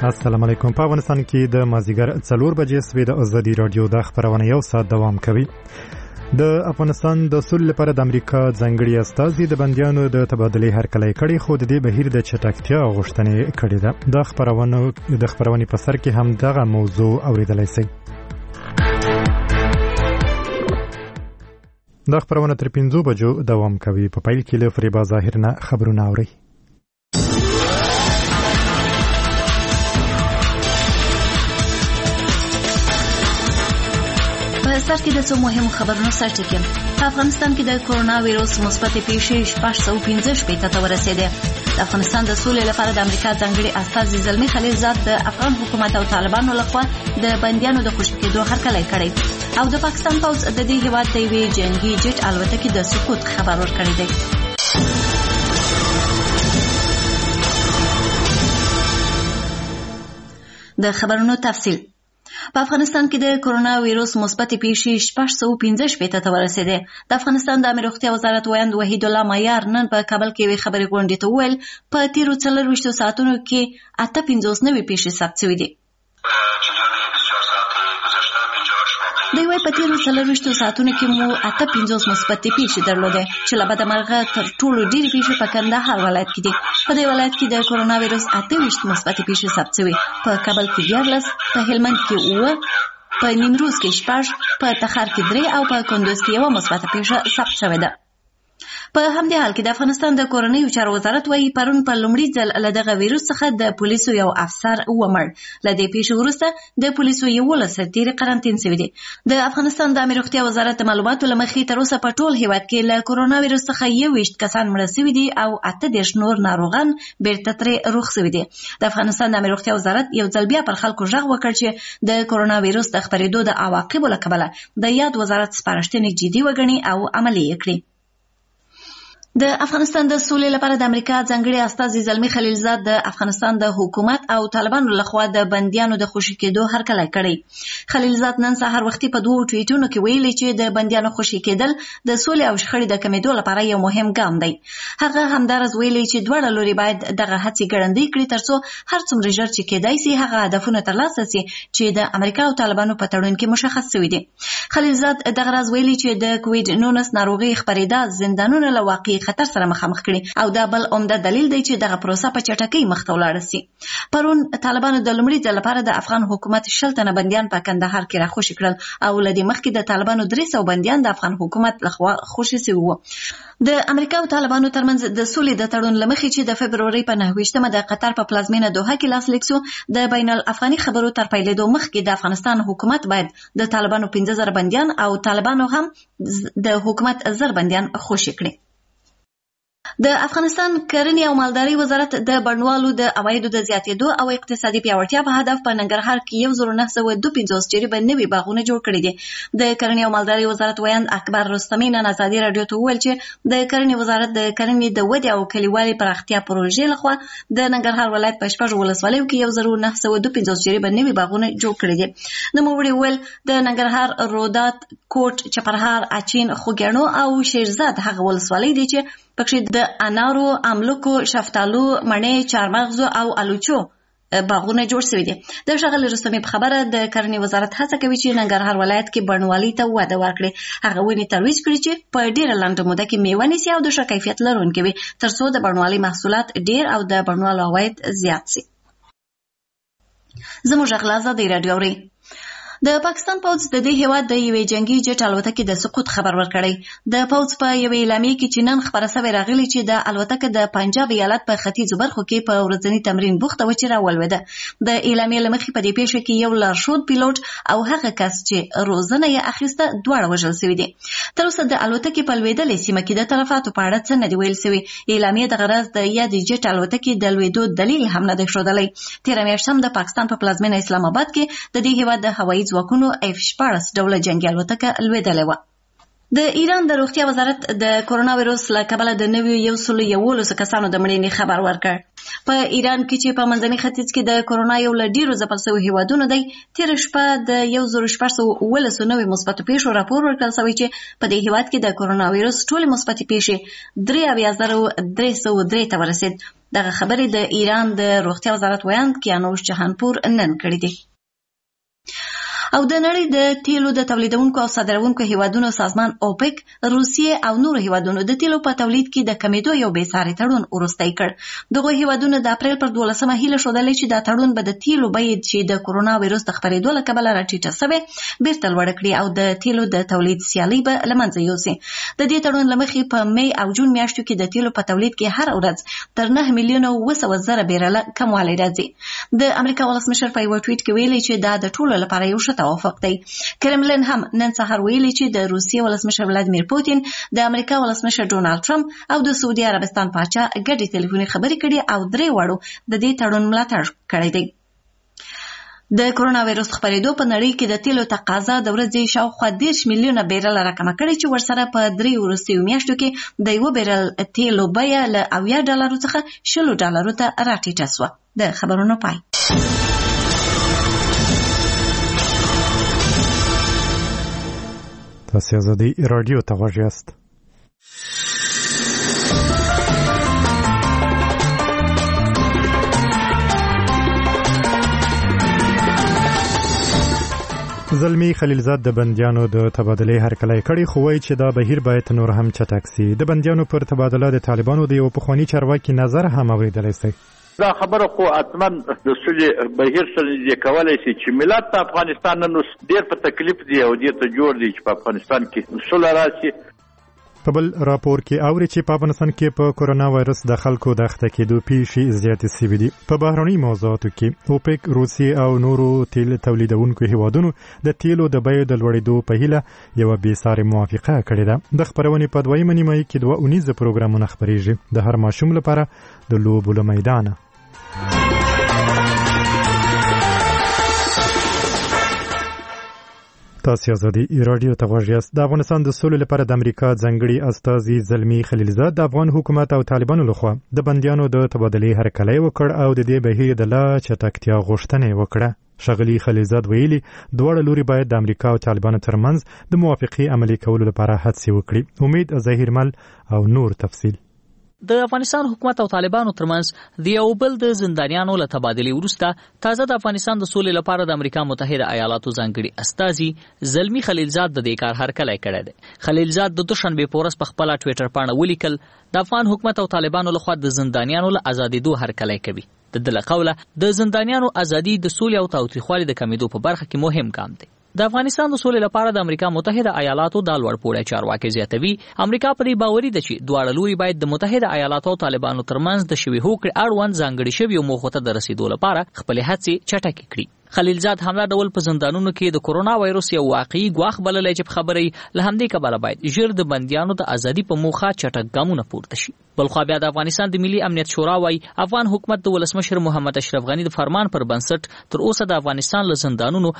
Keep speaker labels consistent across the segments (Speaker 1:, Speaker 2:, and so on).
Speaker 1: السلام علیکم. په افغانستان کې د مازیګر 4 بجې سوي د ازادي رادیو د خبرونه یو ساعت دوام کوي. د افغانستان د صلح لپاره د امریکا ځانګړي استازي د بندیانو د تبادلې هرکلی کړي، خو د دې بهیر د چټکتیا غوښتنې کړې ده. د خبرونې په سر کې هم دغه موضوع اوریدلای شئ. د خبرونه تر 5 بجو دوام کوي. په پیل کې له فریبا ظاهر نه خبرونه اوري.
Speaker 2: سر کې د څو مهمو خبرونو سرټکی. په افغانستان کې د کرونا وایروس مثبت پیښې 615 ته ورسېدې. د افغانستان د سولې لپاره د امریکا ځانګړي استازي زلمی خلیلزاد د افغان حکومت او طالبانو لخوا د بندیانو د خوشي کېدو هرکلی کړی او د پاکستان پوځ د دې هیواد د یوې جنگي جټ الوتکې د سقوط خبر ورکړی دی. د خبرونو تفصیل. په افغانستان کې د کرونا وایروس مثبت پیښې 615 ته ورسېدې. د افغانستان د عامه روغتیا وزارت ویاند وحید الله معیار نن په کابل کې وی خبري غونډې ته وویل په تیرو 24 ساعتونو کې 58 نوې پیښې ثبت شوې دي. د وی په تیرو 24 ساعتونو کې مو 58 مثبت پیښې درلودې چې له بده مرغه تر ټولو ډېرې پیښې په کندهار ولایت کې دي. په دې ولایت کې د کرونا وایروس 28 مثبت پیښې ثبت شوې. په کابل کې 14، په هلمند کې 9، په نیمروز کې 6، په تخار کې 3 او په کندوز کې 1 مثبت پیښه ثبت شوې ده. په همدې حال کې د افغانستان د کورنیو چارو وزارت وايي پرون په لومړي ځل له دغه وایروس څخه د پولیسو یو افسر ومړ. له دې پیښې وروسته د پولیسو 11 سرتیري قرنطین شوي دي. د افغانستان د عامه روغتیا وزارت د معلوماتو له مخې تر اوسه په ټول هیواد کې له کرونا وایروس څخه 21 کسان مړه شوي دي او 18 نور ناروغان بیرته ترې روغ شوي دي. د افغانستان د عامه روغتیا وزارت یو ځل بیا پر خلکو غږ وکړ چې د کرونا وایروس د خپرېدو د عواقبو له کبله د یاد وزارت سپارښتنې جدي وګڼي او عملي یې کړي. د افغانستان د سولې لپاره د امریکا ځانګړي استازي زلمی خلیلزاد د افغانستان د حکومت او طالبانو لخوا د بندیانو د خوشي کېدو هرکلی کړی. خلیلزاد نن سهار وختي په 2 ټویټونو کې ویلي چې د بندیانو خوشي کېدل د سولې او شخړې د کمیدو لپاره یو مهم ګام دی. هغه همدارس ویلي چې دواړه لوري باید دغه هڅې ګړندۍ کړي ترڅو هر څومره ژر چې کېدای شي هغه هدفونه ترلاسه شي چې د امریکا او طالبانو په تړون کې مشخص شوي دي. خلیلزاد دغه راز ویلي چې د کووډ 19 ناروغي خپرېدا زندانونه له واقعي خطر سره مخامخ کړي او دا بل عمده دلیل دی چې دغه پروسه په چټکۍ مخ ته ولاړه شي. پرون طالبانو د لومړي ځل لپاره د افغان حکومت 60 تنه بندیان په کندهار کې راخوشي کړل او لدې مخکې د طالبانو 300 بندیان د افغان حکومت لخوا خوشي شوي وو. د امریکا او طالبانو ترمنځ د سولې د تړون لمخې چې د فبروري په 9 د قطر په پلازمینه دوحه کې لاسلیک شو، د بین الافغاني خبرو تر پیلېدو مخکې د افغانستان حکومت باید د طالبانو 15000 بندیان او طالبانو هم د حکومت 1000 بندیان خوشي کړي. د افغانستان کرنې او مالدارۍ وزارت د بڼوالو د عوایدو د زیاتېدو او اقتصادي پیاوړتیا په هدف په ننګرهار کې 1952 جریبه نوي باغونه جوړ کړي دي. د کرنې او مالدارۍ وزارت ویاند اکبر رستمي نن ازادي رادیو ته وویل چې د کرنې وزارت د کرنې د ودې او کلیوالي پراختیا پروژې لخوا د ننګرهار ولایت په 6 ولسوالیو کې 1952 جریبه نوي باغونه جوړ کړي دي. نوموړي وویل د ننګرهار، رودات، کوټ، چپرهار، اچین، خوږیاڼو او شیرزاد هغه ولسوالۍ دي چې پکې د انارو، املوکو، شفتالو، مڼې، چارمغزو او الوچو باغونه جوړ شوي دي. د ښاغلي رستمي په خبره د کرنې وزارت هڅه کوي چې ننګرهار ولایت کې بڼوالۍ ته وده ورکړي. هغه ونې ترویج کړي چې په ډېره لنډه موده کې میوه نیسي او د ښه کیفیت لرونکي وي ترڅو د بڼوالۍ محصولات ډېر او د بڼوالو عواید زیات شي. زموږ غږ له ازادۍ راډیو اورئ. د پاکستان پوځ د دې هیواد د یوې جنگي جټ الوتکې د سقوط خبر ورکړی. د پوځ په یوې اعلامیې کې چې نن خبره شوې راغلي چې د الوتکه د پنجاب ایالت په ختیځو برخو کې په ورځني تمرین بوخته و چې راولوېده. د اعلامیې له مخې په دې پیښه کې یو لارښود پیلوټ او هغه کس چې روزنه یې اخیسته دواړه وژل شوي دي. تر اوسه د الوتکې په لوېدلې سیمه کې د تلفاتو په اړه څه نه دي ویل شوي. اعلامیې دغه راز د یادې جټ الوتکې د لوېدو دلیل هم نه دی ښودلی. تېره میاشت هم د پاکستان په پلازمینه اسلام آباد کې د دې هیواد د هوایي ځواکونو F-14 ډوله جنگي الوتکه لوېدلې وه. د ایران د روغتیا وزارت د کرونا وایروس له کبله د نویو 111 کسانو د مړینې خبر ورکړ. په ایران کې چې په منځني ختیځ کې د کرونا یو له ډېرو ځپل شویو هیوادونو دی، تېره شپه د 1619 نوې مثبتو پیښو راپور ورکړل شوی چې په دې هیواد کې د کرونا وایروس ټولې مثبتې پیښې 83,303 ته ورسېد. دغه خبرې د ایران د روغتیا وزارت ویاند کیانوش جهانپور نن کړې دي. او د نړۍ د تیلو د تولیدونکو او صادرونکو هیوادونو سازمان اوپک روسیې او نورو هیوادونو د تیلو په تولید کې د کمیدو یو بې ساري تړون وروستی کړ. دغه هیوادونو د اپریل پر 12مه هیله ښودلې چې دا تړون به د تیلو بیې چې د کورونا وایروس د خپرېدو له کبله راټیټه سوې بیرته لوړه کړي او د تیلو د تولید سیالي به له منځه یوسي. د دې تړون له مخې په می او جون میاشتو کې د تیلو په تولید کې هر ورځ تر 9 میلیونه 200,000 بیرله کموالی راځي. د امریکا ولسمشر په یو ټویټ کې ویلي چې دا د ټولو لپاره یو ښه توافق دی. کرملین هم نن سهار ویلي چې د روسیې ولسمشر ولادیمیر پوتین د امریکا ولسمشر ډونالد ټرمپ او د سعودي عربستان پاچا ګډې ټلیفوني خبرې کړي او درې واړو د دې تړون ملاتړ کړی دی. د کورونا وایروس خپرېدو په نړۍ کې د تیلو تقاضا د ورځې شاوخوا 10 میلیونه بیرل راکمه کړې چې ورسره په 3 وروستیو میاشتو کې د 1 بیرل تیلو بیه له $80 څخه $60 ته راټیټه شوه. د خبرونو پای.
Speaker 1: تاسو ازادي رادیو ته غوږ یاست. زلمی خلیلزاد د بندیانو د تبادلې هرکلی کړی خو وایي چې دا بهیر باید نور هم چټک سي. د بندیانو پر تبادله د طالبانو د یو پخواني چارواکي نظر هم اورېدلی سي.
Speaker 3: دا خبره خو اتمن د سولې بهیر سره دې کولای شي چې ملت د افغانستان نن ډېر په تکلیف دی او دې ته جوړ دی چې په افغانستان کې سوله راشي.
Speaker 1: په بل راپور کې اوري چې په افغانستان کې په کورونا وایرس د خلکو د اخته کېدو پیښې زیاتې شوې دي. په بهرني موضوعاتو کې اوپک روسیې او نورو تیل تولیدونکو هیوادونو د تیلو د بیو د لوړېدو په هیله یوه بېسارې موافقه کړې ده. د خپرونې په 2مه نیمایي کې 2 اونیزه پروګرامونه خپرېږي د هر ماشوم لپاره د لوبو له میدانه. تاسو ازادي رادیو ته غوږ یاست. د افغانستان د سولې لپاره د امریکا ځانګړي استازي زلمی خلیلزاد د افغان حکومت او طالبانو لخوا د بندیانو د تبادلې هرکلی وکړ او د دې بهیر د لا چټکتیا غوښتنه وکړه. ښاغلي خلیلزاد ویلي دواړه لوري باید د امریکا او طالبانو ترمنځ د موافقې عملي کولو لپاره هڅې وکړي. امید ظاهرمل او نور تفصیل.
Speaker 4: د افغانستان حکومت او طالبانو ترمنځ د یو بل د زندانیانو له تبادلې وروسته تازه د افغانستان د سولې لپاره د امریکا متحده ایالاتو ځانګړي استازي زلمی خلیلزاد د دې کار هرکلی کړی دی. خلیلزاد د دوشنبې په ورځ په خپله ټویټر پاڼه ولیکل د افغان حکومت او طالبانو لخوا د زندانیانو له ازادېدو هرکلی کوي. د ده له قوله د زندانیانو ازادي د سولې او تاوتریخوالي د کمیدو په برخه کې مهم ګام دی. د افغانستان د سولې لپاره د امریکا متحده ایالاتو د لوړپوړی چارواکي زیاتوي امریکا په دې باوري ده چې دواړه لوري باید د متحده ایالاتو او طالبانو ترمنځ د شوي هوکړې اړوند ځانګړي شویو موخو ته د رسیدو لپاره خپلې هڅې چټکې کړي. خلیلزاد همدا ډول په زندانونو کې د کورونا وایروس یو واقعي ګواښ بللی چې په خبره یې له همدې کبله باید ژر د بندیانو د ازادي په موخه چټک ګامونه پورته شي. بلخوا بیا د افغانستان د ملي امنیت شورا وایي افغان حکومت د ولسمشر محمد اشرف غني د فرمان پر بنسټ تر اوسه د افغانستان له زندانونو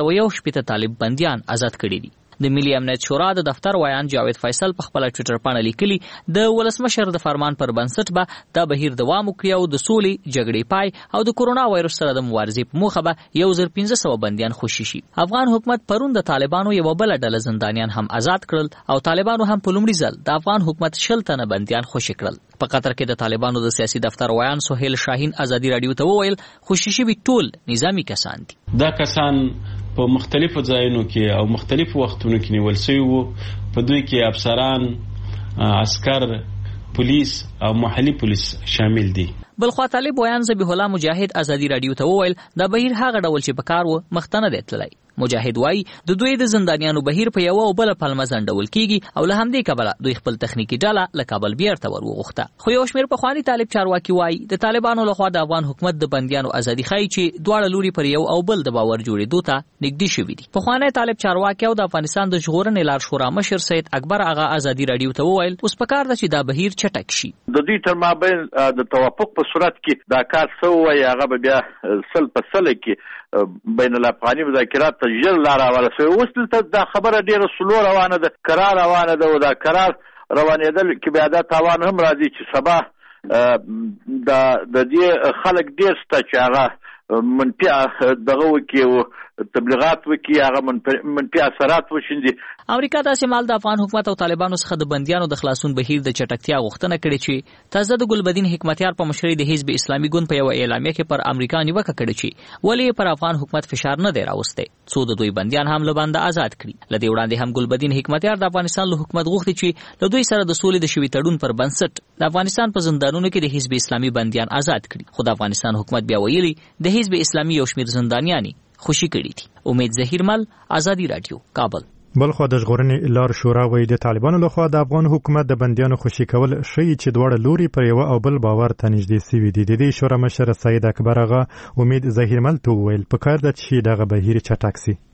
Speaker 4: 361 طالب بندیان آزاد کړي دي. د ملي امنیت شورا د دفتر ویان جاوید فیصل په خپل ټویټر پاڼه لیکلي د ولسمشر د فرمان پر بنسټ به دا بهیر دوام وکړي او د سولې جګړې پای او د کورونا وایروس سره د مبارزې په موخه به 1500 بندیان خوشي شي. افغان حکومت پرون د طالبانو یو بل ډله زندانیان هم آزاد کړل او طالبانو هم په لومړي ځل د افغان حکومت 60 تنه بندیان خوشي کړل. په قطر کې د طالبانو د سیاسي دفتر ویان سهیل شاهین ازادي رادیو ته وویل خوشي شوي ټول نظامی کسان دي.
Speaker 5: دا کسان په مختلفو ځایونو کې او مختلفو وختونو کې نیول شوي وو. په دوی کې افسران، عسکر، پولیس او محلي پولیس شامل دي.
Speaker 4: بلخوا طالب ویان ذبیح الله مجاهد ازادي رادیو ته وویل دا بهیر هغه ډول چې په کار و مخته نه دی تللی. مجاهد وایي د دوی د زندانیانو بهیر په یو او بل پلمه ځنډول کیږي او له همدې کبله دوی خپل تخنیکی ډله له کابل بیرته ور وغوښته. خو یو شمېر پخواني طالب چارواکي وایي د طالبانو لخوا د افغان حکومت د بندیانو ازادي ښایي چې دواړه لوري پر یو او بل د باور جوړېدو ته نږدې شوي دي. پخوانی طالب چارواکي او د افغانستان د ژغورنې لار شورا مشر سید اکبر آغا ازادي رادیو ته وویل اوس پکار ده چې دا بهیر چټک شي.
Speaker 3: د دوی تر مابین د توافق په صورت کې دا کار سوی هغه به بیا سل په سل کې بین الافغاني مذاکرات ته ژر لاره ورسوي. اوس دلته دا خبره ډېره سلو روانه ده، کرار روانه ده او دا کرار روانېدل کې بیا دا تاوان هم راځي چې سبا د دې خلک ډېر شته چې هغه منفي دغه وکړي تبلیغات وکړي، هغه منفي اثرات وشیندي.
Speaker 4: امریکا داسې مال د افغان حکومت او طالبانو څخه د بندیانو د خلاصون بهیر د چټکتیا غوښتنه کړې چې تازه د ګلبدین حکمتیار په مشرۍ د حزب اسلامي ګوند په یو اعلامیه کې پر امریکا نیوکه کړې چې ولې پر افغان حکومت فشار نه دی راوستی څو د دوی بندیان هم له بنده آزاد کړي. له دې وړاندې هم ګلبدین حکمتیار د افغانستان له حکومت غوښتي چې له دوی سره د سولې د شوي تړون پر بنسټ د افغانستان په زندانونو کې د حزب اسلامي بندیان آزاد کړي. خو د افغانستان حکومت بیا ویلي د حزب اسلامي یو شمېر زندانیان خوشي کړي دي. امید ظهیرمل، آزادي رادیو، کابل.
Speaker 1: بلخو د ژغورنې لار شورا وایي د طالبانو لخوا د افغان حکومت د بندیانو خوشي کول ښیي چې دواړه لوري پر یو او بل باور ته نږدې سوي دي. د دې شورا مشر سید اکبر آغا امید ظهیرمل ته وویل پکار ده چې دغه بهیر چټک سي.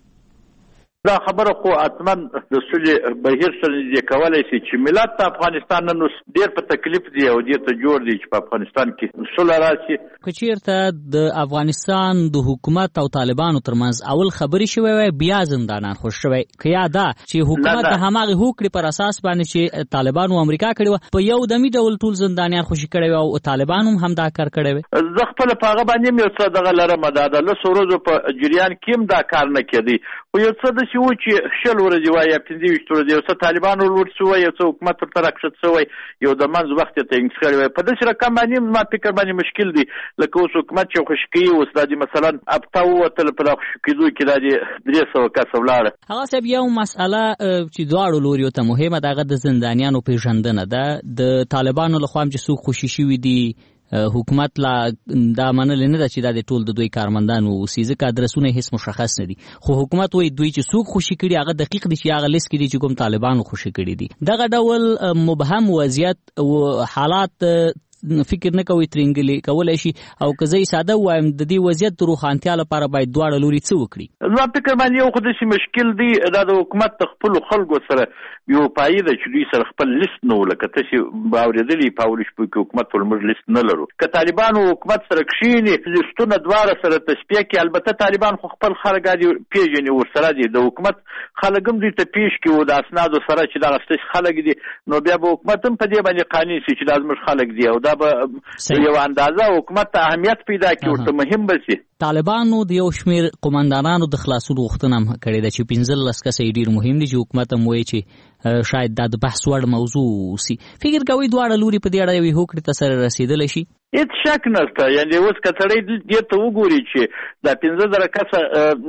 Speaker 3: دا خبره خو اتمن د سولې بهیر سره نږدې کولی شي چې ملت ته افغانستان نن ډېر په تکلیف دی او دې ته جوړ دی چې په افغانستان کې سوله راشي.
Speaker 6: که چېرته د افغانستان د حکومت او طالبانو ترمنځ اول خبرې شوی وای بیا زندانان خوش شوی، که یا دا چې حکومت د هماغې هوکړې پر اساس باندې چې طالبانو امریکا کړې وه په یو دمي ډول ټول زندانیان خوشي کړی وي او طالبان هم دا کار کړی وي.
Speaker 3: زه خپله په هغه باندې هم یو څه دغه لرم، دا د 10 ورځو په جریان کې هم دا کار نه کېدی. خو یو څه داسې و چې 20 ورځې وایي یا 25 ورځې یو څه طالبان ورلوټ شوی، یو څه حکومت ورته راکښته شوی، یو د منځ وخت یې تعین کړی وی. په داسې رقم باندې ما فکر باندې مشکل دی لکه اوس حکومت چې خوشي کوي اوس دا دې مثلا هفته ووتل په دغه خوشي کېدو کې دا دې 300 کسه ولاړه.
Speaker 6: هغه صاحب یو مسئله چې دواړو لوریو ته مهمه ده هغه د زندانیانو پیژندنه ده. د طالبانو لخوا هم چې څوک خوشي شوي دي حکومت لا دا منل نه ده چې دا د ټول د دوی کارمندان اوسي ځکه ادرسونه هیڅ مشخص نه دي. خو حکومت وایي دوی چې څوک خوشي کړي هغه دقیق دي چې هغه لیست کې دي چې کوم طالبانو خوشي کړي دي. دغه ډول مبهم وضعیت او حالات فکر نه کوي ترنګلي کولای شي او که زه ساده وایم د دې وضعیت د روښانتیا لپاره باید دواړه لوري څه وکړي.
Speaker 3: زما فکر باندې یو خو داسې مشکل دی دا د حکومت د خپلو خلکو سره یو پایې ده چې دوی سره خپل لیست نه و لکه تاسې به اورېدلي په اولو شپو کې حکومت ټول موږ لیست نه لرو. که طالبانو حکومت سره کښېني لیستونه دواړه سره تصفیه کړي، البته طالبان خو خپل خلک پېژني ورسره دي، د حکومت خلک هم دوی ته پیش کړي و د اسنادو سره چې دغه ستاسې خلک دي، نو بیا به حکومت هم په دې باندې قانع شي چې دا زموږ خلک دي او دا به یو اندازه حکومت ته اهمیت پیدا کړي ورته مهم به شي.
Speaker 6: طالبانو د یو شمېر قومندانانو د خلاصون غوښتنه هم کړې ده چې 15 کسه یې ډېر مهم دي چې حکومت هم وایي چې شاید دا د بحث وړ موضوع اوسي. فکر کوئ دواړه لوري په دې اړه یوې هوکړې ته سره رسېدلی شي؟
Speaker 3: هیڅ شک نشته. یعنې اوس که سړی دې ته وګوري چې دا 15,000 کسه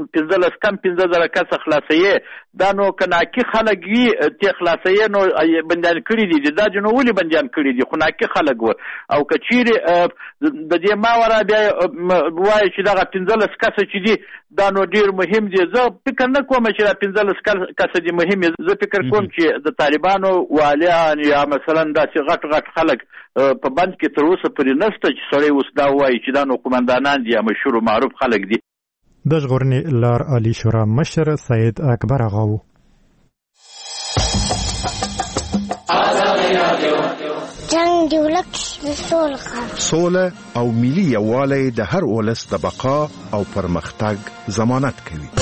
Speaker 3: 15 کم 15,000 کسه خلاصوي، دا نو که ناکي خلک وي ته خلاصوي نو بندیان کړي دي، دا نو ولې بندیان کړي دي خو ناکي خلک و. او که چیرې د دې ماوره بیا وایي چې دغه 15 کسه چې دي دا نو ډېر مهم دي، زه فکر نه کوم چې دا 15 کسه دي مهم دي. زه فکر کوم چې د طالبانو والیان یا مثلا داسې غټ خلک په بند کې تر اوسه پرې نشته چې سړی اوس دا وایي چې دا نو قومندانان دي یا مشهور و معروف خلک دي.
Speaker 1: د ژغورنې لار عالي شورا مشر سید اکبر آغا و.
Speaker 7: جنگ دی ولک سوله او ملي یووالی د هر ولس د بقا او پرمختګ ضمانت کوي.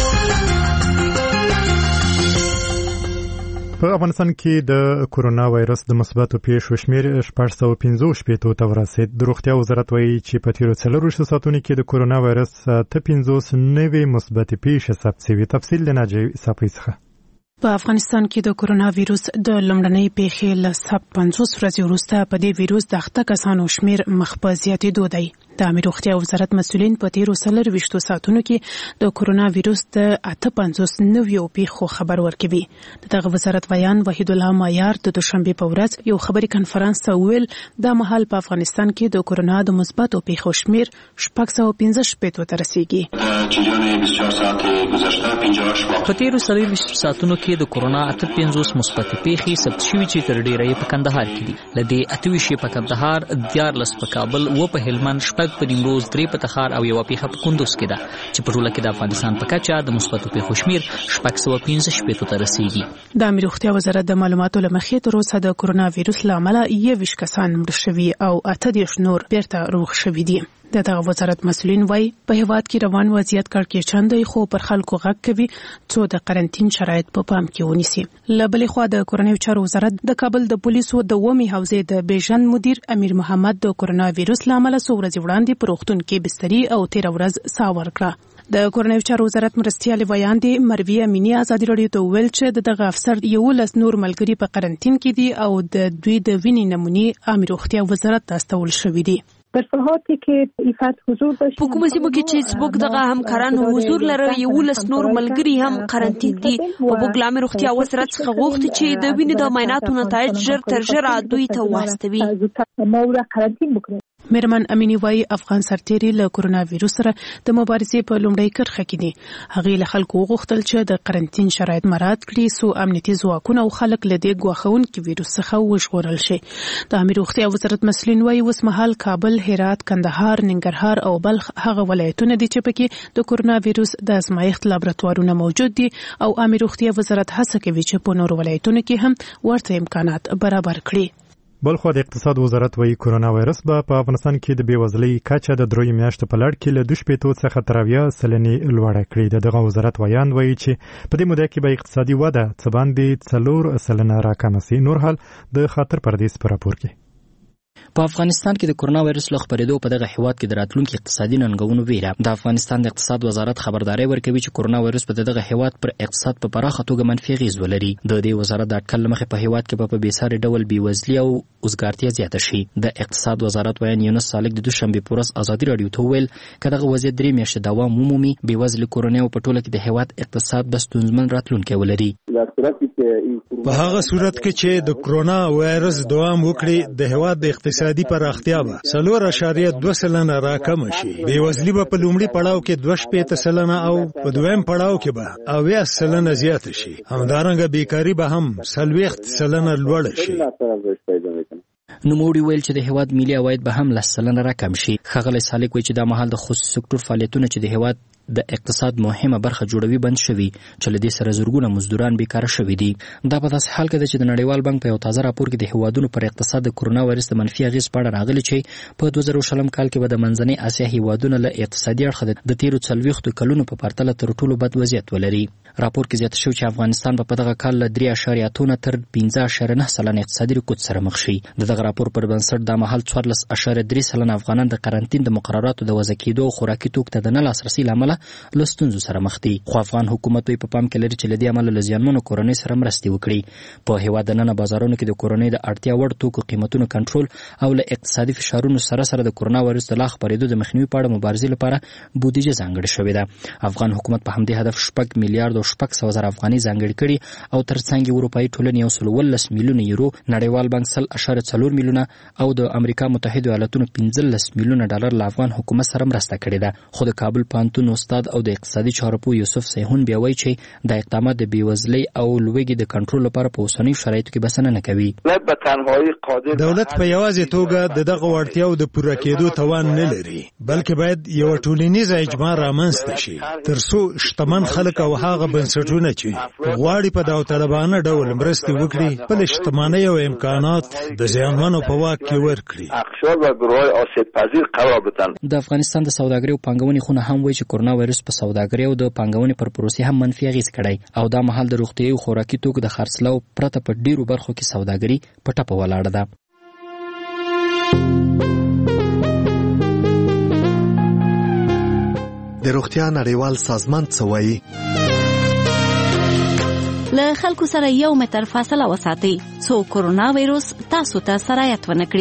Speaker 1: په افغانستان کې د کورونا وایرس د مثبتو پیښو شمېر 415 ته ورسېد. د روغتیا وزارت وایي چې په تیرو 4 ساعتونو کې د کورونا وایرس 15 نوې مثبتې پیښې ثبت شوې. تفصیل د ناجی صافی څخه.
Speaker 8: په افغانستان کې د کورونا ویروس د لومړنۍ پیښې له ثبت 50 ورځې وروسته په دې ویروس د اخته کسانو شمېر مخ په زیاتېدو دی. د امیر روغتیا وزارت مسؤلین په تیرو 24 ساعتونو کې د کورونا ویروس د 58 نویو پیښو خبر ورکوي. دغه وزارت ویان وحید الله مایار د دوشنبه په ورځ یو خبري کنفرانس ته ویل د مهال په افغانستان کې د کورونا د مثبتو پیښو شمېر 615 ته رسیدي.
Speaker 4: په تیرو 24 ساعتونو کې د کورونا 58 مثبتې پیښې ثبت شوې چې تر ډیره په کندهار کې دي. لدې 28 په کندهار، 14 په کابل، و په هلمند، شپږ په نیمروز، 3 په تخار او 1 پیښه په کندوز کې ده چې په ټوله کې د افغانستان په کچه د مثبتو پیښو شمېر 615 ته رسیدي.
Speaker 8: د امیر روغتیا وزارت د معلوماتو له مخې تر اوسه د کورونا ویروس له امله 21 کسان مړه شوي او 18 نور بیرته روغ شوي دي. دغه وزارت مسؤلین وایي په هیواد کې روان وضعیت کړکېچن دی خو پر خلکو غږ کوي څو د قرنټین شرایط په پام کې ونیسي. له بلې خوا د کورنیو چارو وزارت د کابل د پولیسو د 2مې حوزې د بیژن مدیر امیر محمد د کورونا ویروس له امله څو ورځې وړاندې په روغتون کې بستري او 13 ورځ ساه ورکړه. د کورنۍ چارو وزارت مرستیال ویاندې مرویه امینی ازادي راډیو ته ویل چې دغه افسر 11 نور ملګري په قرنټین کې دي او د دوی د وینې نمونې عامه روغتیا وزارت ته استول شوې دي.
Speaker 9: په کومه سیمه کې چې سبوک دغه همکارانو حضور لري 11 نور ملګري هم قرنټین دي او بګلامي روغتیا وزارت څخه غوښتي چې د وینې د معایناتو نتایج ژر تر ژره دوی ته واستوي.
Speaker 8: میرمن امینی وايي افغان سرتېري له کرونا وایروس سره د مبارزې په لومړۍ کرښه کې دي. هغه له خلکو غوښتل چې د قرنټین شرایط مراعات کړي سو امنیتي ځواکونه او خلک له دې ګواښونکي وایروس څخه وژغورل شي. د امیر روغتیا وزارت مسؤلین وايي اوس مهال کابل، هرات، کندهار، ننګرهار او بلخ هغه ولایتونه دي چې پکې د کرونا وایروس د ازمایښت لابراتوارونه موجود دي او امیر روغتیا وزارت هڅه کوي چې په نورو ولایتونو کې هم ورته امکانات برابر کړي.
Speaker 1: بلخو د اقتصاد وزارت وایي کرونا وایرس به په افغانستان کې د بېوزلۍ کچه د 3 میاشتو په لړ کې له 2.5 څخه تر 10% لوړه کړې. دغه وزارت ویاند وایي چې په دې موده کې به اقتصادي وده څه باندې 4% راکمه شي. نور حال د خاطر پردیس پر راپور کې.
Speaker 10: په افغانستان کې د کرونا وایرس له خپرېدو په دغه هیواد کې د راتلونکي اقتصادي ننګونو ویره. د افغانستان د اقتصاد وزارت خبرداري ورکوي چې کرونا وایرس په دغه هیواد پر اقتصاد په پراخه توګه منفي اغېز ولري. د دې وزارت د اټکل مخې په هیواد کې په بېساري ډول بېوزلي او وزګارتیا زیاته شي. د اقتصاد وزارت ویان یونس سالک د دوشنبه په ورځ ازادي راډیو ته ویل چې دغه وضعیت 3 میاشتې دوام ومومي بېوزلي کورنۍ او په ټوله کې د هیواد اقتصاد به ستونزمن راتلونکی ولري.
Speaker 11: په هغه صورت کې چې د کرونا وایرس دوام وکړي د هیواد د اقتصادي پراختیا به 4.2% راکم شي. بېوزلي به په لومړي پړاو کې 2.5% او په دویم پړاو کې به 9% زیات شي. همدارنګه بیکاری به هم 40% لوړ شي.
Speaker 10: نوموړي ویل چې د هیواد ملي عواید به هم 10% راکم شي. ښاغلی سالک وایي چې دا مهال د خصوصي سکتور فعالیتونه چې د هیواد د اقتصاد مهمه برخه جوړوي بند شوي چې له دې سره زرګونه مزدوران بیکاره شوي دي. دا په داسې حال کې ده چې د نړیوال بانک په یو تازه راپور کې د هیوادونو پر اقتصاد د کرونا وایرس د منفي اغېز په اړه راغلي چې په 2020 کال کې به د منځنۍ اسیا هیوادونه له اقتصادي اړخه د تیرو 40 کلونو په پرتله تر ټولو بد وضعیت ولري. راپور کې زیاته شوی چې افغانستان په دغه کال له 3.8 تر 15.9% اقتصادي رکود سره مخ شي. دغه راپور پر بنسټ د مهال 14.3% افغانان د قرنټین د مقرراتو د وضع کېدو او خوراکي توکو ته د نه لاسرسي له امله له ستونزو سره مخ دي. خو افغان حکومت په پام کې لري چې له دې امله له زیانمنو کورنۍ سره مرستې وکړي. په هیواد دننه بازارونو کې د کورنۍ د اړتیا وړ توکو قیمتونو کنټرول او له اقتصادي فشارونو سره د کرونا وایرس د لا خپرېدو د مخنیوي په اړه مبارزې لپاره بودیجه ځانګړې شوې ده. افغان حکومت په همدې هدف 6 میلیارډ 600 افغانۍ ځانګړې کړي او ترڅنګ اروپایي ټولنې 110 میلیونه یورو، نړیوال بانک 0.4 میلیونه او د امریکا متحده ایالاتونو 15 میلیونه ډالر له افغان حکومت سره مرسته کړې ده. خو د کابل پوهنتون استاد او د اقتصادي چارو پوه یوسف سیحون بیا وایي چې د اقدامات د بېوزلۍ او لوږې د کنټرول لپاره په اوسنیو شرایطو کې بسنه نه کوي.
Speaker 11: دولت په یوازې توګه د دغه وړتیاو د پوره کېدو توان نه لري، بلکې باید یو ټولنیزه اجماع رامنځته شي ترڅو شتمن خلک او هغه بنسټونه چې غواړي په داوطلبانه ډول مرستې وکړي خپل شتمنۍ او امکانات د زیانمنو په واک کې ورکړي.
Speaker 10: د افغانستان د سوداګرۍ او پانګونې خونه هم وایي چې کرونا وایرس په سوداګرۍ او د پانګونې پر پروسې هم منفي اغېز کړی او دا مهال د روغتیايي او خوراکي توکو د خرڅلاو پرته په ډیرو برخو کې سوداګري په ټپه ولاړه ده.
Speaker 7: د روغتیا نړیوال سازمان څه وایي؟
Speaker 2: له خلکو سره 1 متر فاصله وساتئ څو کرونا وایروس تاسو ته سرایت ونه کړي.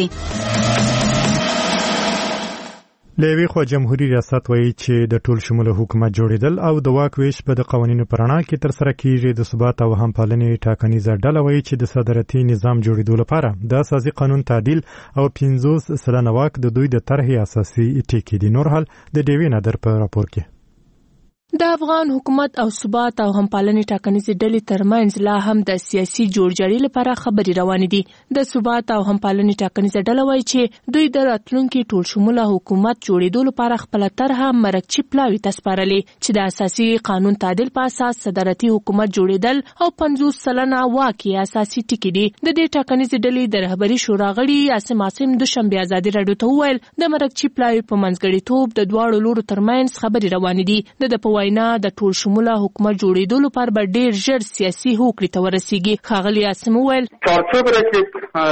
Speaker 1: لوی خو جمهوریت ریاست وایي چې د ټول شموله حکومت جوړیدل او د واک ویش په د قوانینو پرانا کې تر سره کیږي. د ثبات او همپالنې ټاکنیزه ډله وایي چې د صدارتي نظام جوړیدو لپاره د اساسي قانون تعدیل او 50% واک د دوی د طرحې اساسي ټکی دي. نور حال د ډیوی نادر په راپور کې.
Speaker 12: د افغان حکومت او ثبات او همپالنې ټاکنیزې ډلې ترمنځ لا هم د سیاسي جوړجاړي لپاره خبرې روانې دي. د ثبات او همپالنې ټاکنیزه ډله وایي چې دوی د راتلونکي ټول شموله حکومت جوړېدو لپاره خپل طرحه مرکچی پلاوي ته سپارلې چې د اساسي قانون تعدیل په اساس صدارتي حکومت جوړېدل او 50% واک یې اساسي ټکی دي. د دې ټاکنیزې ډلې د رهبري شورا غړي عاصم دوشنبه ازادي راډیو ته وویل د مرکچی پلاوي په منځګړیتوب د دواړو لورو ترمنځ خبرې روانې دي. د وینا د ټول شموله حکومت جوړېدو لپاره به ډېر ژر سیاسي هوکړې ته ورسیږي. ښاغلي عاصم وویل
Speaker 13: چارچوب را که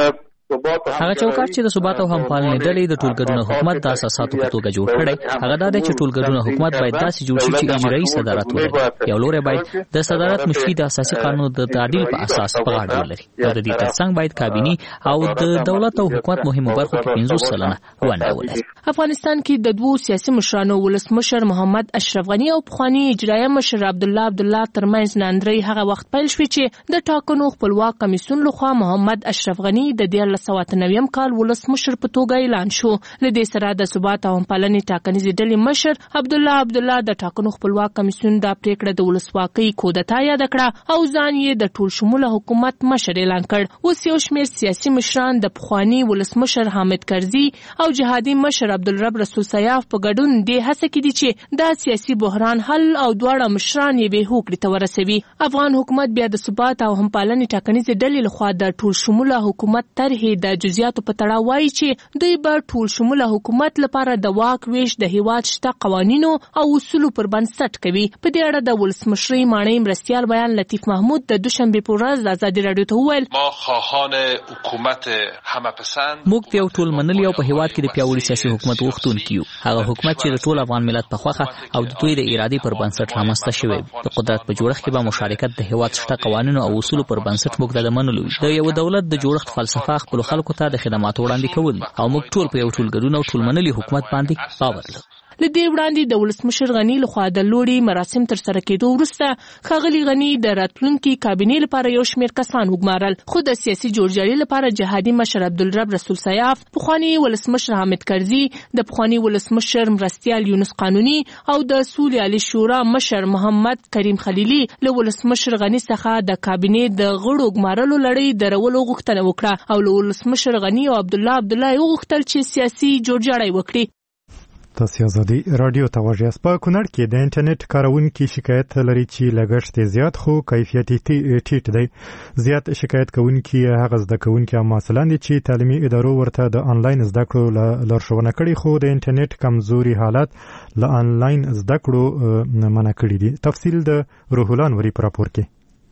Speaker 4: هغه چوکاټ چې د ثبات او همپالنې ډلې د ټولګډون حکومت د اساساتو په توګه جوړ کړي هغه دا دی چې ټولګډون حکومت باید داسې جوړ شي چې اجرایي صدارت ولري یو لوري باید د صدارت مشري د اساسي قانون د تعدیل په اساس په غاړه ولري او د دې ترڅنګ باید کابینه او د دولت او حکومت مهمو برخو کې 50 سلنه ونډه ولري.
Speaker 12: افغانستان کې د دوو سیاسي مشرانو ولسمشر محمد اشرف غنی او پخوانی اجرایي مشر عبدالله ترمنځ ناندري هغه وخت پیل شوې چې د ټاکنو خپلواک کمیسیون لخوا محمد اشرف غنی د 1990 کال ولسمشر په توګه اعلان شو. له دې سره د ثبات او همپالنې ټاکنیزې ډلې مشر عبدالله د ټاکنو خپلواک کمیسیون د پریکړه د ولسواکۍ کودتا یاد کړه او ځان یې د ټول شموله حکومت مشر اعلان کړ. اوس یو شمېر سیاسي مشران د پخوانی ولسمشر حامد کرزي او جهادي مشر عبدالرب رسول سیاف په ګډون د هڅه کې دي چې دا سیاسي بحران حل او دواړه مشران یې به هوکړې ته ورسوي. افغان حکومت بیا د ثبات او همپالنې ټاکنیزې ډلې لخوا د ټول شموله حکومت طرحې د جزئیاتو په تړاو وایي چې دوی به ټول شموله حکومت لپاره د واک ویش د هیواد شته قوانینو او اصولو پر بنسټ کوي. په دې اړه د ولسمشرۍ ماڼۍ مرستیال بیان لطیف محمود د دوشنبه په ورځ د ازادي راډیو ته وویل
Speaker 4: موږ یو ټول منلي او په هیواد کې د پیاوړي سیاسي حکومت غوښتونکي یو. هغه حکومت چې د ټول افغان ملت په خوښه او د دوی د ارادې پر بنسټ رامنځته شوی. د قدرت په جوړښت کې به مشارکت د هیواد شته قوانینو او اصولو پر بنسټ موږ د منلو د یو دولت د جوړښت فلسفه خپل خلکو ته د خدماتو وړاندې کول او موږ ټول په یو ټولګډون او ټول منلي حکومت باندې باور لرو.
Speaker 12: له دې وړاندې د ولسمشر غنی لخوا د لوړي مراسم تر سره کېدو وروسته ښاغلي غنی د راتلونکي کابینې لپاره یو شمېر کسان وګمارل خو د سیاسي جوړجاړي لپاره جهادي مشر عبدالرب رسول سیاف پخوانی ولسمشر حامد کرزي د پخوانی ولسمشر مرستیال یونس قانوني او د سولې عالی شورا مشر محمد کریم خلیلي له ولسمشر غنی څخه د کابینې د غړو وګمارلو لړۍ درولو غوښتنه وکړه او له ولسمشر غنی او عبدالله وغوښتل چې سیاسي جوړجاړی وکړي.
Speaker 1: تاسو ازادي رادیو ته واجیاست. په کونړ کې د انټرنیټ کارونکو شکایت لري چې لګښت زیات خو کیفیت ټیټ دی. زیات شکایت کوونکي هغه زده کوونکي مثلا چې تعلیمي ادارو ورته د انلاین زده کړو لارښوونه کړې خو د انټرنیټ کمزوري حالت له انلاین زده کړو منع کړی دي. تفصیل د روح الله نوري پر راپور کې.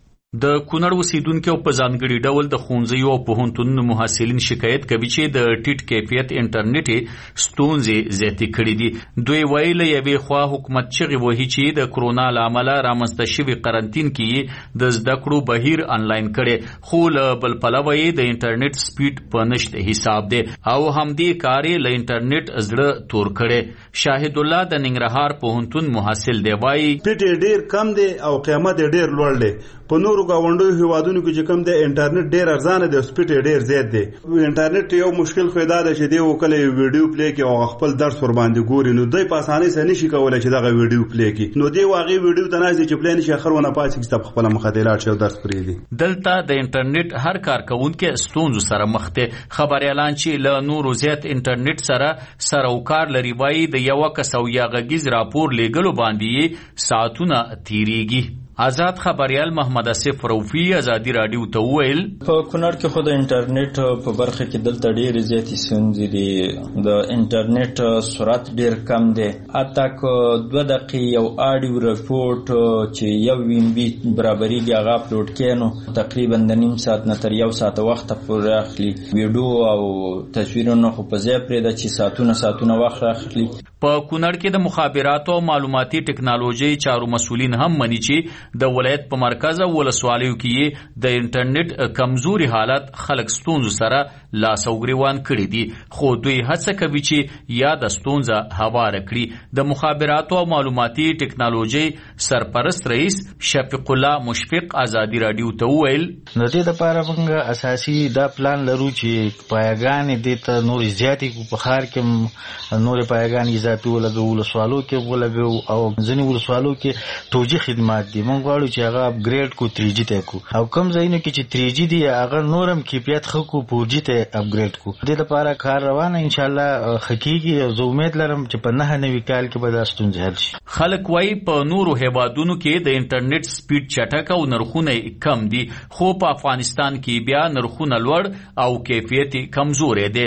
Speaker 13: د کونړ اوسیدونکو په ځانګړي ډول د ښوونځیو او پوهنتونونو محصلین شکایت کوي چې د ټیټ کیفیت انټرنیټ ستونزې زیاتې کړې دي. دوی وایي له یوې خوا حکومت چغې وهي چې د کرونا له امله رامنځته شوي قرنطین کې د زده کړو بهیر انلاین کړي خو له بل پلوه یې د انټرنیټ سپیډ په نشته حساب دی او همدې کار یې له انټرنیټ زړه تور کړي. شاهد الله د ننګرهار پوهنتون محصل دی وایي
Speaker 14: سپیډ ډیر کم دی او قیمت ډیر لوړ دی. په نورو گاونډیو هیوادونو کې چې کوم د انټرنیټ ډیر ارزانه دی او سپیډ ډیر زیات دی. انټرنیټ یو مشکل خو دا دی چې دی وکړي ویډیو پلی کې او خپل درس ور باندې ګوري نو دوی په اسانۍ سره نشي کولای چې دغه ویډیو پلی کې نو دی واغې ویډیو ته نه چې پلی نشي اخرونه پاتې کیسه خپل مخاطرات شو درس پرې دي.
Speaker 13: دلته د انټرنیټ هر کارکونکو ستونزو سره مخ دي. خبر اعلان چې له نورو زیات انټرنیټ سره او کار لري وایي د یو کس او یا غږیز راپور لګلو باندې ساعتونه تیریږي. آزاد خبریال محمد اسف روفی ازادي رادیو ته ویل
Speaker 15: په کونړ کې خو د انټرنیټ په برخه کې دلته ډېر زیاتې ستونزې دي. د انټرنیټ سرعت ډېر کم دی. حتی که 2 دقیقې یو آډیو رپورټ چې یو MB برابرېږي هغه اپلوډ کړي نو تقریبا د نیم ساعت نه تر 1 ساعت وخت پورې اخلي. ویډیو او تصویرونه خو په ځای پرېږده چې ساعتونه وخت اخلي.
Speaker 13: په کونړ کې د مخابراتو او معلوماتي ټکنالوژي چارو مسؤلین هم مني چې د ولایت په مرکز او ولسوالیو کې د انټرنیټ کمزوري حالت خلک ستونزو سره لاس او ګریوان کړي دي خو دوی هڅه کوي چې یا د ستونزه هواره کړي. د مخابراتو او معلوماتي ټکنالوژي سرپرست رئیس شفیق الله مشفق ازادي رادیو ته ویل
Speaker 16: نو دې لپاره موږ اساسي دا پلان لرو چې پایګانې د ته نور زیاتې په خار کې نور پایګانې اضافي ولګول سوالو کې ولګو او ځینې ولسوالو کې توجیه خدمات دي. موږ غواړو چې هغه اپګریډ کو 3G ته کو او کوم ځایونه کې چې 3G دی هغه نورم کیفیت خو کو 4G ته اپګریډ کو. دې لپاره کار روانه ان شاء الله حقيقي او زه امید لرم چې په 9 کال کې به دا ستونزې حل شي.
Speaker 13: خلک وايي په نورو هیوادونو کې د انټرنیټ سپیډ چټک او نرخونه کم دي خو په افغانستان کې بیا نرخونه لوړ او کیفیت کمزورې دي.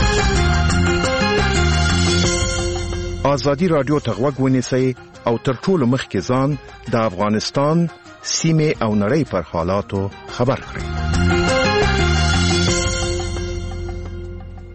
Speaker 7: ازادي رادیو ته غوږ ونیسئ او تر ټولو مخکې ځان د افغانستان سیمه او نړۍ پر حالاتو خبر کړئ.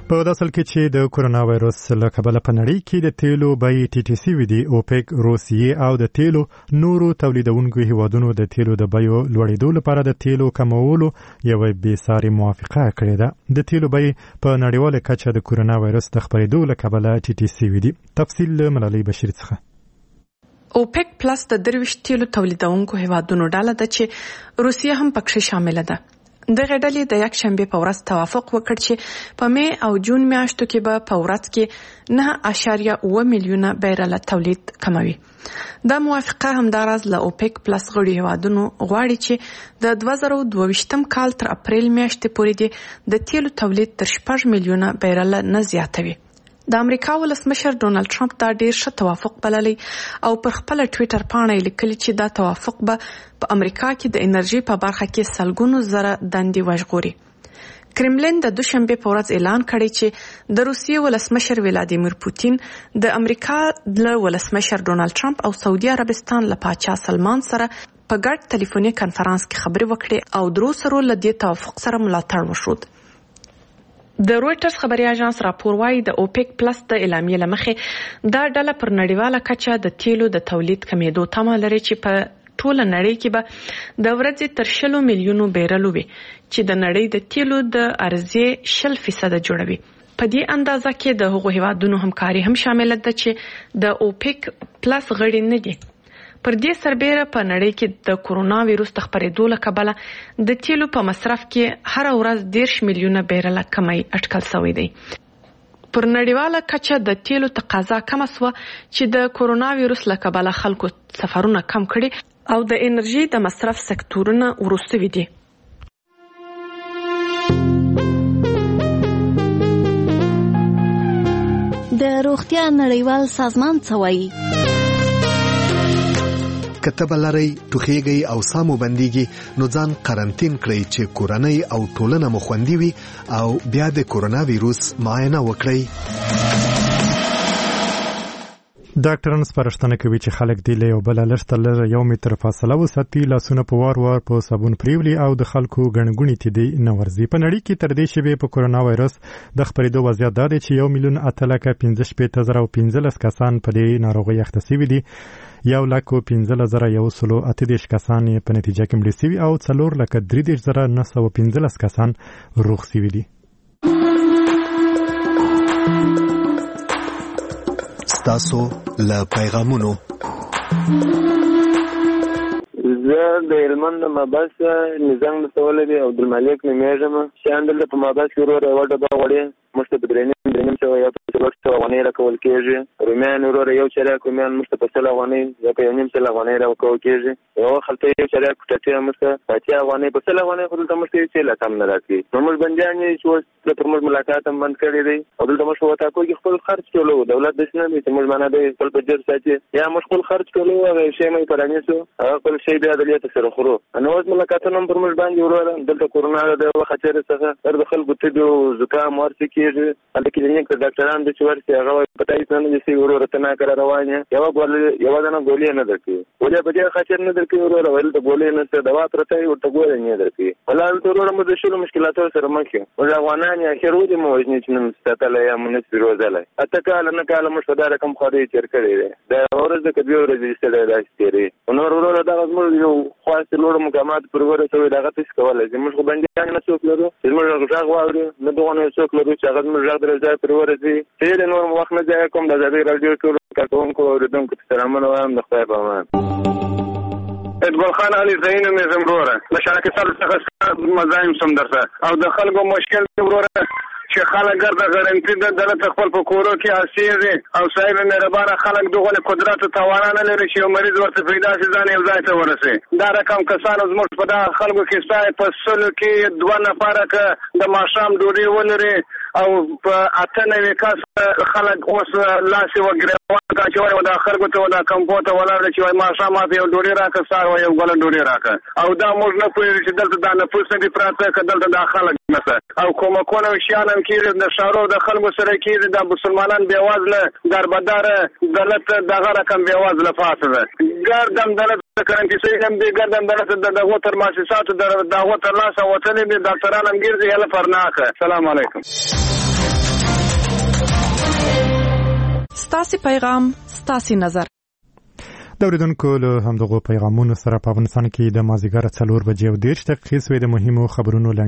Speaker 1: په داسل کې چې د کورونا وایرس له کبله په نړۍ کې د تیلو بیې ټیټې شوي دي، اوپیک، روسیې او د تیلو نورو تولیدونکو هیوادونو د تیلو د بیو لوړېدو لپاره د تیلو کمولو یوه بېسارې موافقه کړې ده. د تیلو بیې په نړیواله کچه د کورونا وایرس د خپرېدو له کبله ټیټې شوي دي. تفصیل له ملالۍ بشیر څخه.
Speaker 17: اوپیک پلس د 23 تیلو تولیدونکو هیوادونو ډله ده چې روسیه هم پکې شامله ده. دغه ډلې د یک شنبه په ورځ توافق وکړ چې په می او جون میاشتو کې به په ورځ کې 9.9 میلیونه بیرل تولید کموي. دا موافقه همداراز له اوپیک پلس غړي هیوادونو غواړي چې د 2022 کال تر اپریل میاشتې پورې د تیلو تولید تر 6 میلیونه بیرل نه زیاتوي. د امریکا ولسمشر ډونالد ټرمپ دا ډیر ښه توافق بللی او پر خپل ټویټر پاڼه لیکلی چې دا توافق به په امریکا کې د انرژي په برخه کې سلګونو زره دندې وژغوري. کرملین د دوشنبه په ورځ اعلان کړی چې د روسیې ولسمشر ولادیمیر پوتین د امریکا د ولسمشر ډونالد ټرمپ او سعودي عربستان له پاچا سلمان سره په ګډ ټلیفوني کانفرنس کې خبرې وکړې او درو سره له دې توافق سره ملاتړ وشود. د رويټرز خبري اژانس راپور وايي د اوپیک پلس د اعلامیې لمخې دا ډله پر نړیواله کچه د تیلو د تولید کمیدو تمه لري چې په ټوله نړۍ کې به د ورځې تر 100 میلیونو بیرلو وي چې د نړۍ د تیلو د عرضې 0% جوړوي. په دې اندازه کې د هغو هیوادونو همکاري هم شامل ده چې د اوپیک پلس غړي نه دي. پر دې سربېره په نړۍ کې د کورونا وایرس د خپرېدو له کبله د تیلو په مصرف کې هر ورځ 10 میلیونه بیرل کمی اټکل شوی دی. پر نړیواله کچه د تیلو تقاضا کم شوه چې د کورونا وایرس له کبله خلکو سفرونه کم کړي او د انرژي د مصرف سکتورونه وروسته دي.
Speaker 2: د روغتیا نړیوال سازمان څه وایي؟
Speaker 18: کتب لري ټوخیږي او سامو بنديږي نو ځان قرنټین کړئ چې کورنۍ او ټولنه مو خوندي وي او بیا د کورونا وایرس معاینه وکړئ.
Speaker 1: ډاکټران سپارښتنه کوي چې خلک دی له یو بل لږ تر 1 متر فاصله وساتي، لاسونه په وار وار په صابون پریولي او د خلکو ګڼګونې ته دی نه ورځي. په نړۍ کې تر دې شوی په کورونا وایرس د خپرېدو وضعیت دا دی چې 1,815,015 کسان په دې ناروغۍ اخته شوي دي. 1,15,138 کسان په نتیجه کې مړه شوي او 4,33,915 کسان روغ شوي دي.
Speaker 18: ستاسو له پیغامونو
Speaker 19: زه د هلمند مابس نظام مسولې او د مالک نمیږم شاندل په مابس کې ورو ورو ډبه غوړي مشته بدرینم چې یو څه غونې راکول کېږي. رومیان ورو یو چریا کومیان مشته په سلا غونې یا په نیم سلا غونې راکول کېږي. یو خلته یو چریا کوټه مشته پاتیا غونې په سلا غونې خو د مشته چې لا کم نه راځي. نو موږ بنديان چې د پرموز ملاقات هم بند کړی دی او د مشو وتا کوي خپل خرج کولو دولت د سینې چې موږ معنا دی خپل بجټ ساتي یا موږ خپل خرج کولو هغه شی مې پرانیسو خپل شی بیا د لیت سره خورو. نو ملاقاتونه هم پرموز باندې ورو دلته کورونا د خطر څخه د خلکو ته د زکام ورته کېږي. الکه د ډاکټرانو د چورسي هغه پټای څنګه چې ورو راتنه کړه روانه یو دنه ګولې نه درکې ولې په دې خاطر نه درکې ورو ول ته ګولې نه څه دوا پرته ورته ګولې نه درکې ولال ورو مو د شلو مشکلاتو سره مخ یو افغانان یا خیرو دي مو وجنې چې نن ستاله یا مونږ روزاله اته کال نه کال مو شدار کم خوري چر کړی دی دا ورځ د کبي ورځ ستړي راځي نو ورو دا موږ یو خاص لور مقامات پر ورته وي دا غته کوله چې موږ باندې نه څوک لرو چې موږ غږ واورو نه دغه څوک لرو چې هغه موږ درځه پر ورځي چې نور وخت نه ځای کوم د ازادي رادیو ټول کارکونکو اوریدونکو ته سلامونه وایم د خدای په امان. ادګل خان علي زین مې زمروره مشارکت سره مزایم سم درته او د خلکو مشکل وروره چې خلک ګرځه ګارانټي د دولت خپل په کورو کې اسیږي او صاحب مهربانه خلک دغه قدرت او توان نه لري چې مریض ورته پیدا شي ځان یو ځای ته ورسي. دا رقم کسانو زموږ په دا خلکو کې صاحب په سلو کې 2 نفره ک د ماشام ډوډۍ ولري او په 98 کس خلک اوس لاسي وګړي چې وایي دا خلکو ته دا کمپوټر ولر چې وایي ماشام ما یو ډوډۍ راکړه سار وایي یو ګل ډوډۍ راکړه او دا موږ نه پوهیږو چې دلته دا نه پوسټ دي پراته کدلته دا خلک مثلا او کومه شیانم کې د شارو د خلکو سره کې د مسلمانان بیوازله دربدار دولت دغه رقم بیوازله فاصله ګردم دولت کرنټي سیستم دی ګردم دولت دغه تر مؤسساتو دغه تر لاسه وتلې دي ډاکټران هم ګرځي هله فرناکه. سلام علیکم.
Speaker 17: ستاسو پیغام ستاسو نظر.
Speaker 1: د اوریدونکو له همدغو پیغامونو سره په افغانستان کې د مازدیګر 4:10 د مهمو خبرونو